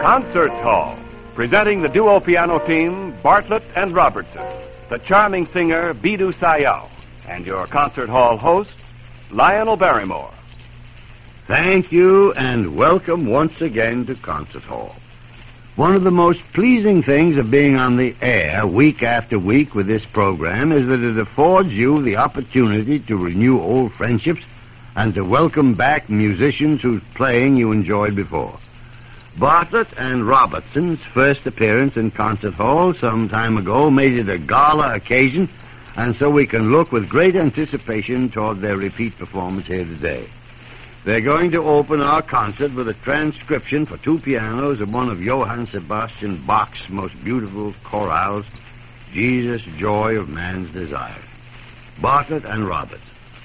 Concert Hall, presenting the duo piano team, Bartlett and Robertson, the charming singer, Bidou Sayao, and your Concert Hall host, Lionel Barrymore. Thank you, and welcome once again to Concert Hall. One of the most pleasing things of being on the air week after week with this program is that it affords you the opportunity to renew old friendships and to welcome back musicians whose playing you enjoyed before. Bartlett and Robertson's first appearance in Concert Hall some time ago made it a gala occasion, and so we can look with great anticipation toward their repeat performance here today. They're going to open our concert with a transcription for two pianos of one of Johann Sebastian Bach's most beautiful chorales, Jesus, Joy of Man's Desire. Bartlett and Robertson.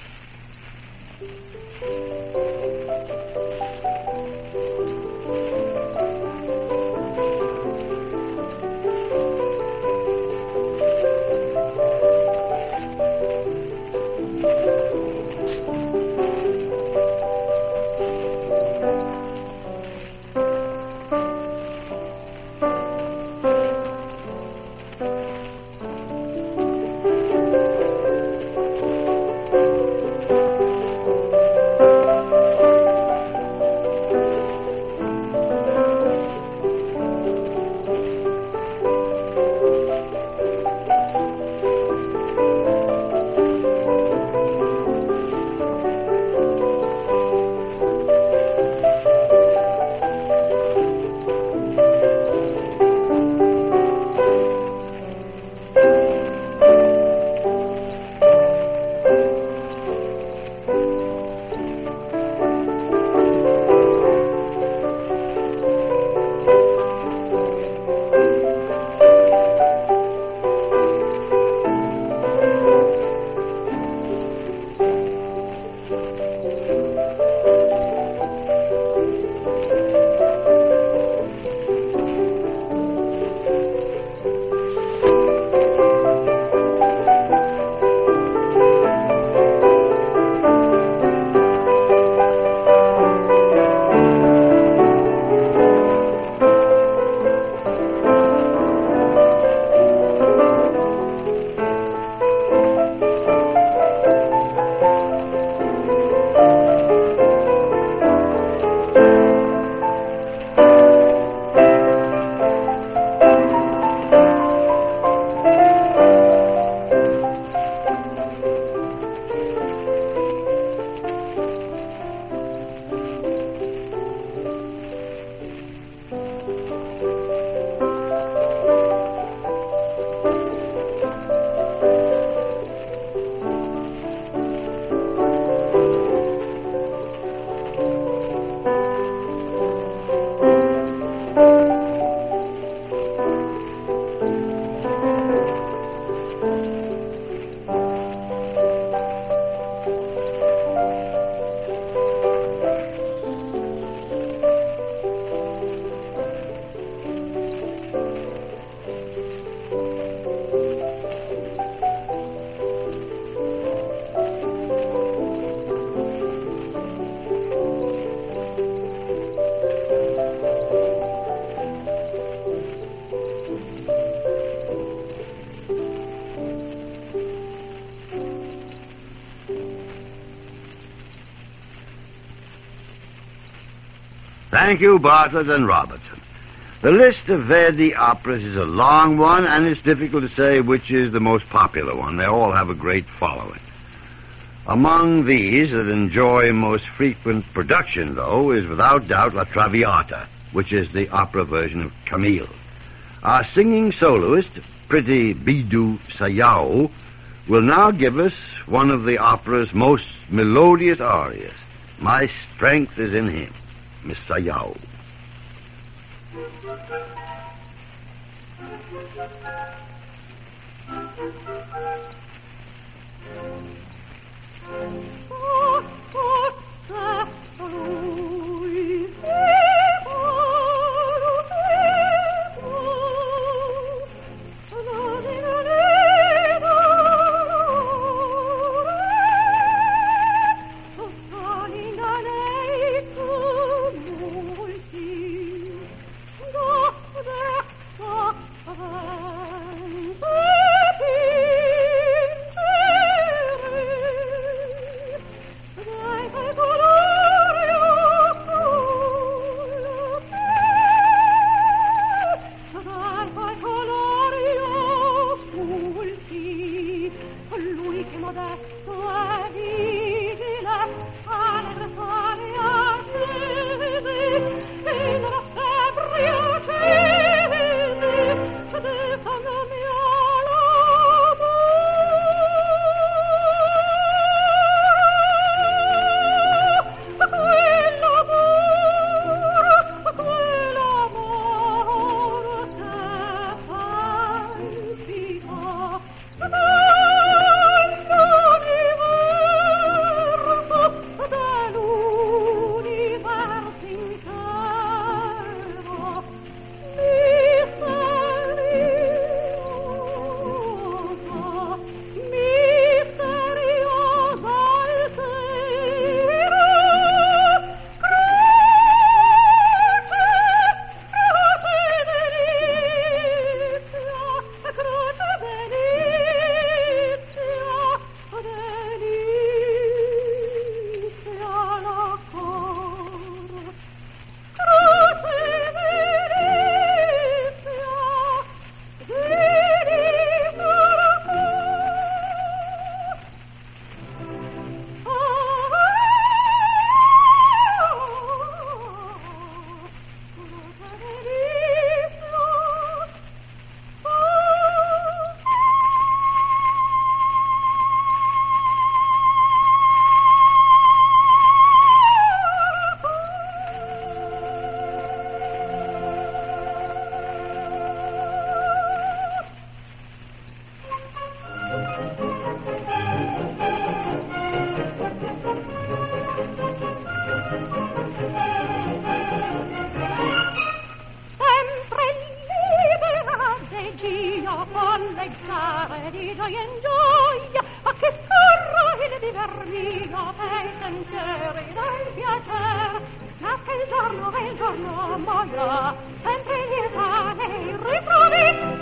Thank you, Bartlett and Robertson. The list of Verdi operas is a long one, and it's difficult to say which is the most popular one. They all have a great following. Among these that enjoy most frequent production, though, is without doubt La Traviata, which is the opera version of Camille. Our singing soloist, pretty Bidou Sayao, will now give us one of the opera's most melodious arias, My Strength is in Him. Miss Sayao. di gioia in gioia, a che scorra il viver mio e sentieri del piacer, ma che il giorno moia, sempre lieta nei ritrovi.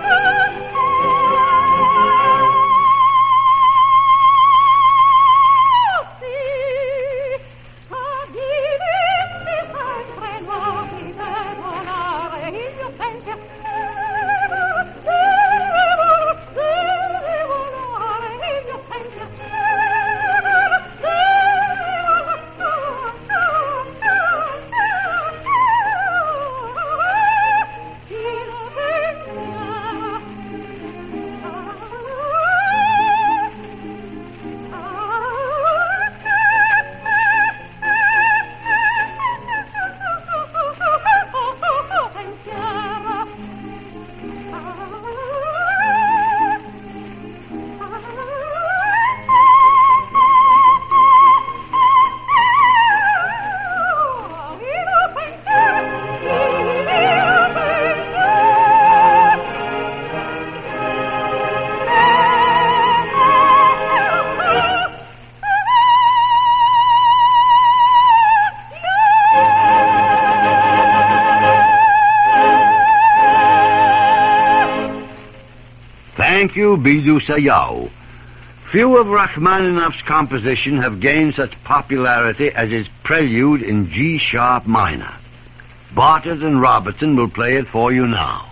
Thank you, Bidu Sayao. Few of Rachmaninoff's compositions have gained such popularity as his prelude in G-sharp minor. Bartlett and Robertson will play it for you now.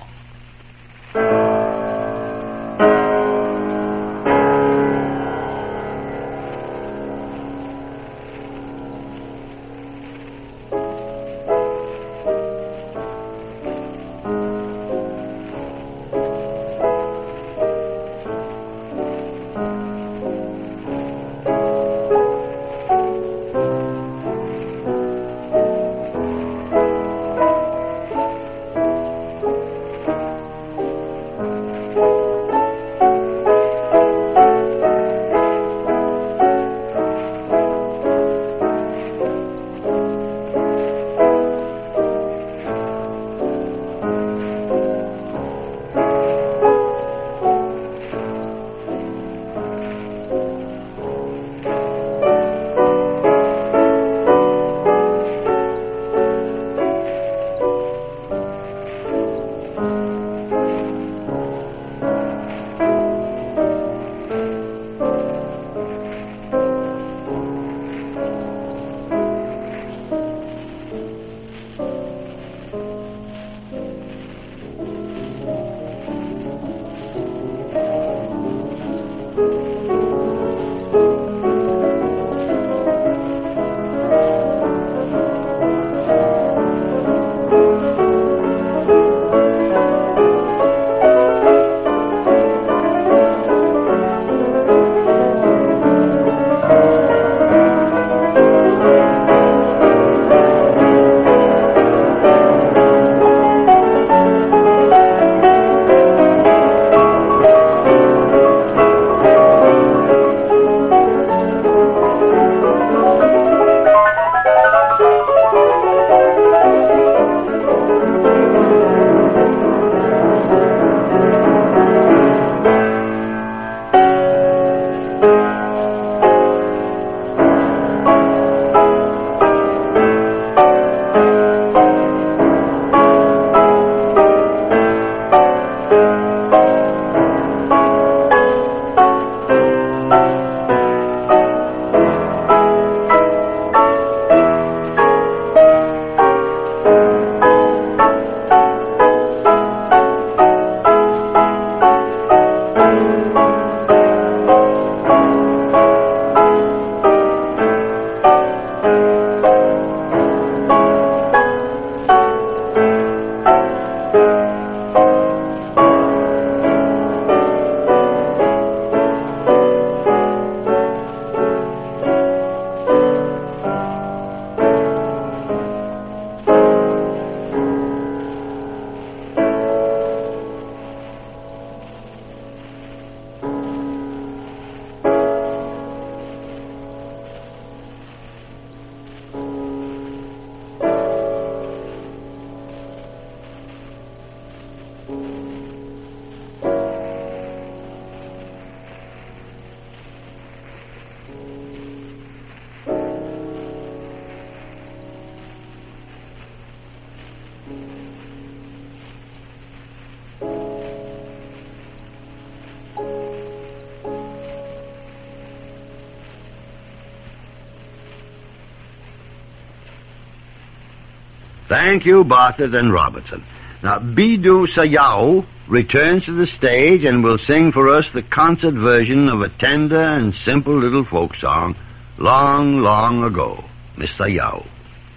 Thank you, Bartlett and Robertson. Now, Bidou Sayao returns to the stage and will sing for us the concert version of a tender and simple little folk song, Long, Long Ago. Miss Sayao.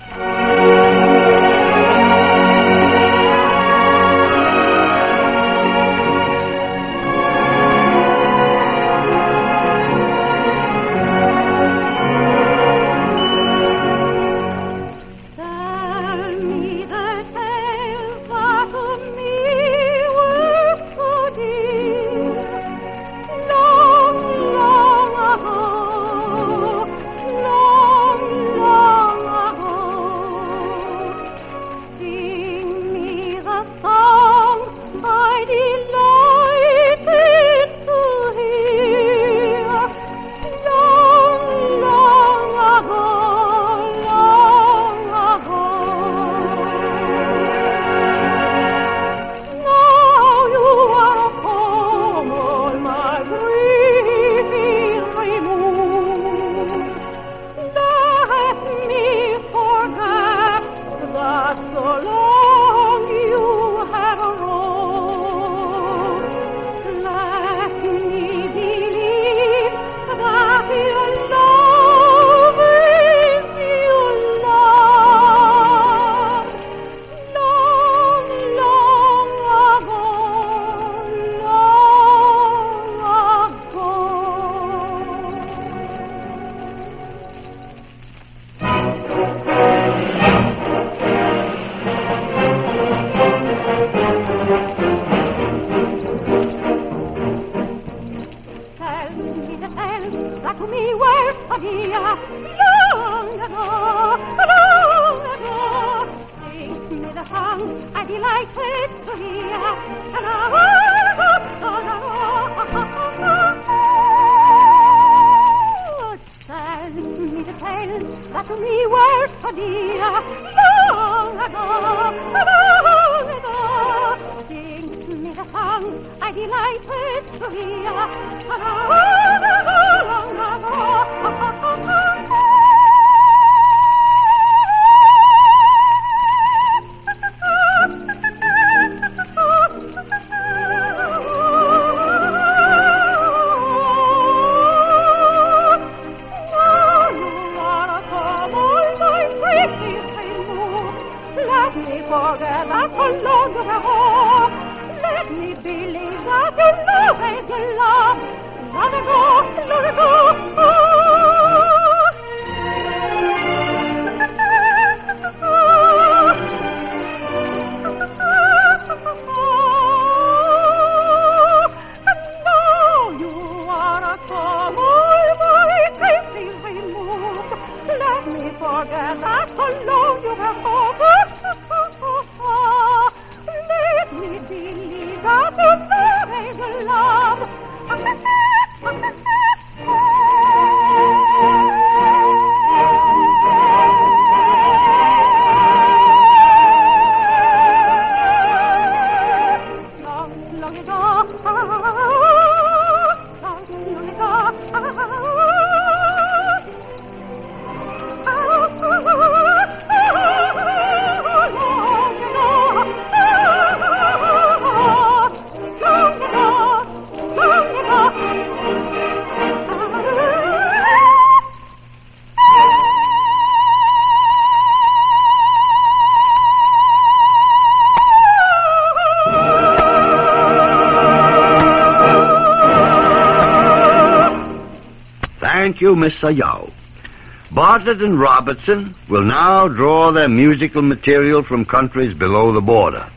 Thank you, Miss Sayao. Bartlett and Robertson will now draw their musical material from countries below the border.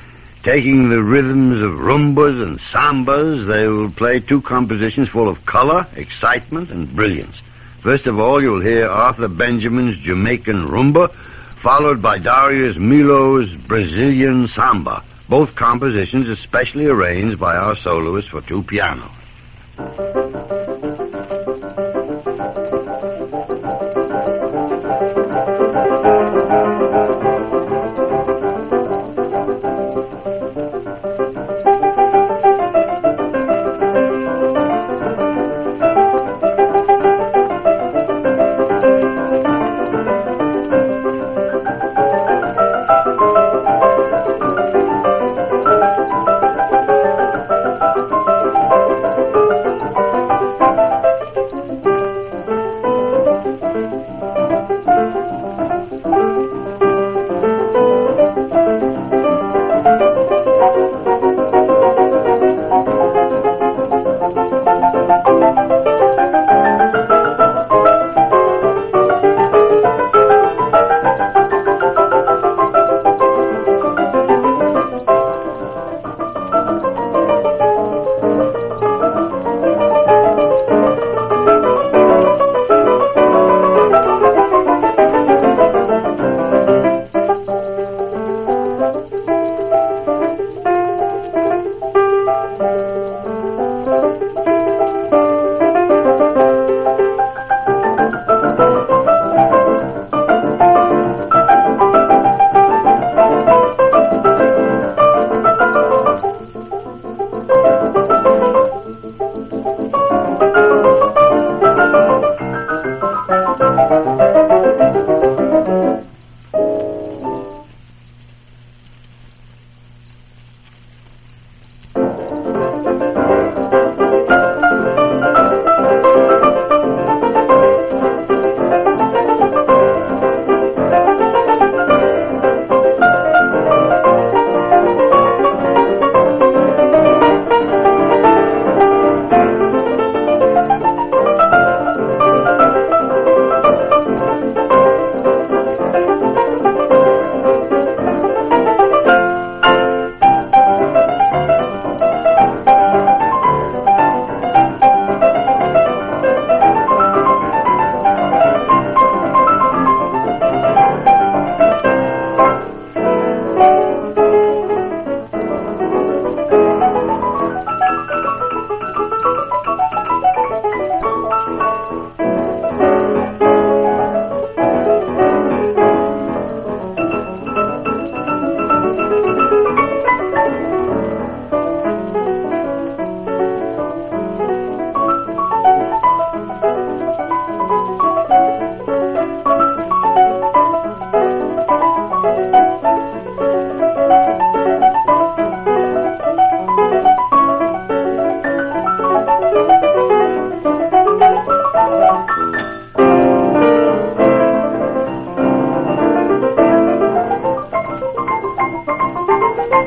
Taking the rhythms of rumbas and sambas, they will play two compositions full of color, excitement, and brilliance. First of all, you'll hear Arthur Benjamin's Jamaican rumba, followed by Darius Milo's Brazilian samba, both compositions especially arranged by our soloist for two pianos.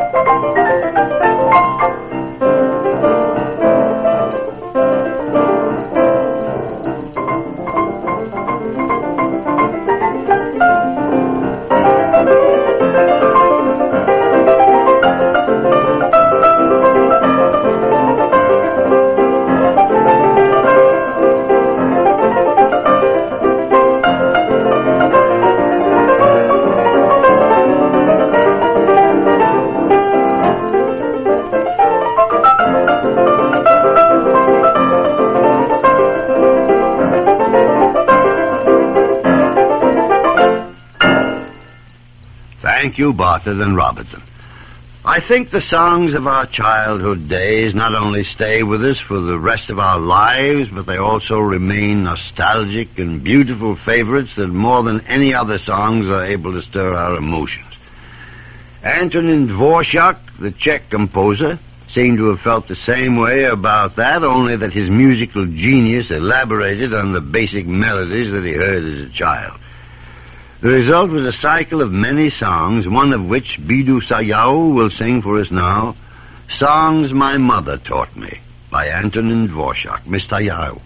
Thank you, Bartlett and Robertson. I think the songs of our childhood days not only stay with us for the rest of our lives, but they also remain nostalgic and beautiful favorites that more than any other songs are able to stir our emotions. Antonin Dvorak, the Czech composer, seemed to have felt the same way about that, only that his musical genius elaborated on the basic melodies that he heard as a child. The result was a cycle of many songs, one of which Bidou Sayao will sing for us now, Songs My Mother Taught Me, by Antonin Dvorak. Mr. Yao.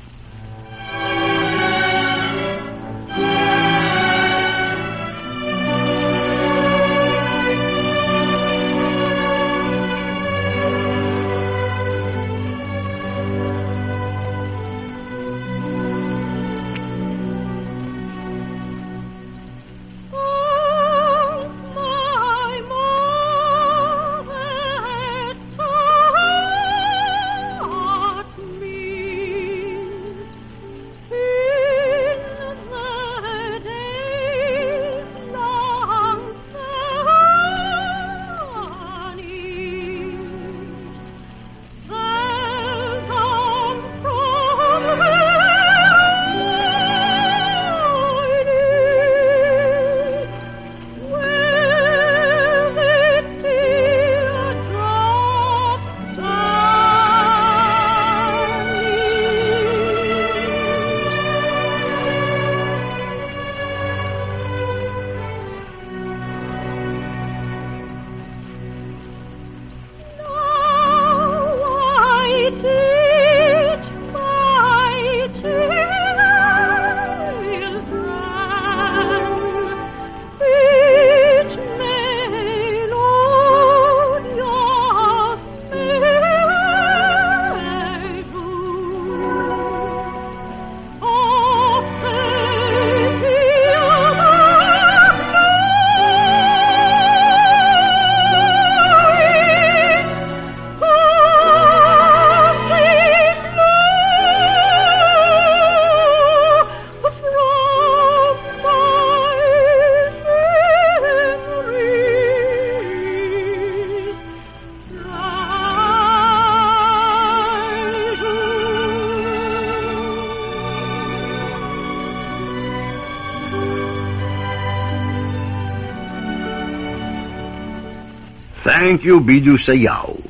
Thank you, Bidou Sayao.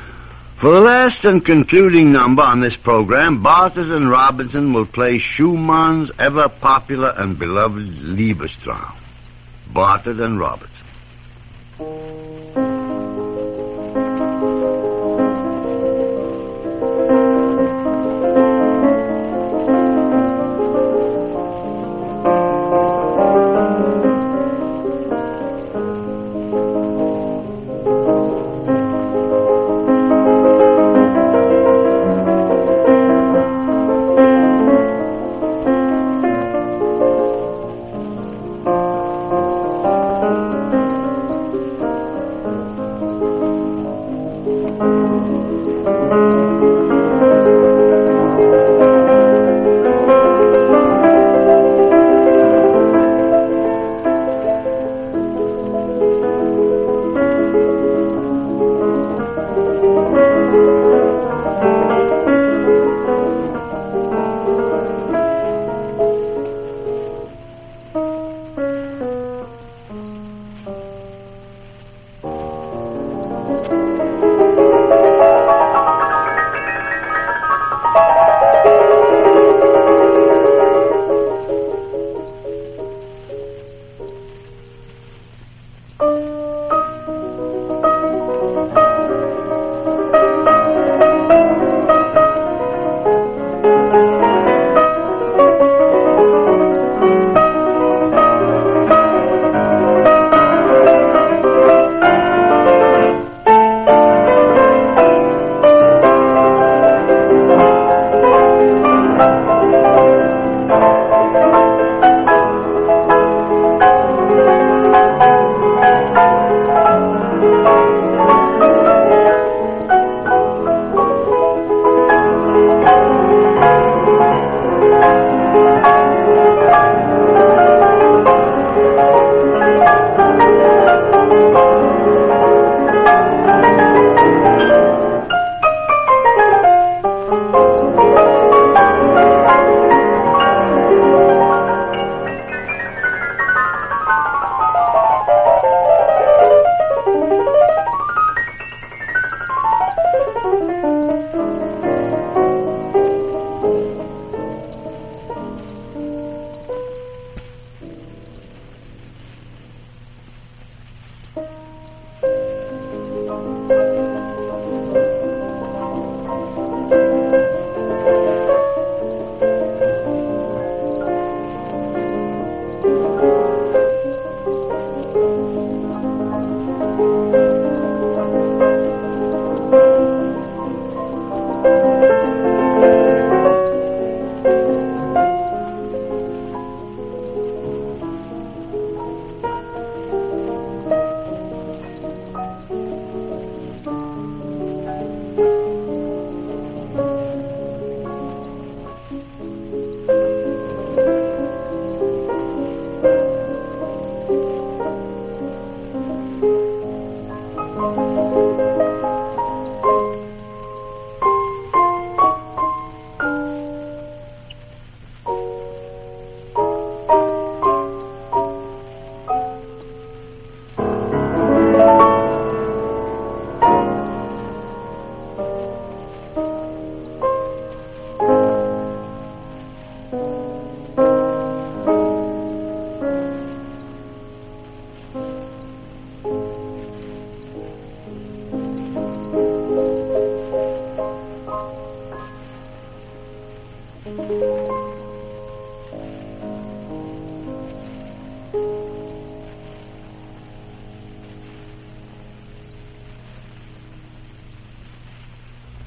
For the last and concluding number on this program, Bartlett and Robinson will play Schumann's ever-popular and beloved Liebestraum. Bartlett and Robinson.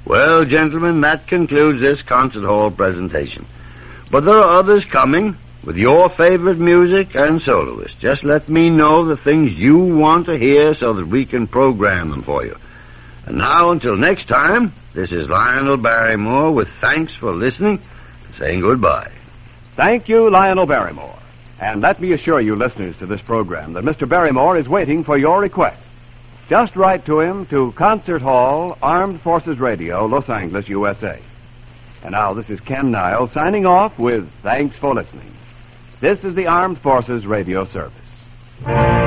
Well, gentlemen, that concludes this concert hall presentation. But there are others coming with your favorite music and soloists. Just let me know the things you want to hear so that we can program them for you. And now, until next time, this is Lionel Barrymore with thanks for listening and saying goodbye. Thank you, Lionel Barrymore. And let me assure you, listeners to this program, that Mr. Barrymore is waiting for your request. Just write to him to Concert Hall, Armed Forces Radio, Los Angeles, USA. And now, this is Ken Niles signing off with thanks for listening. This is the Armed Forces Radio Service.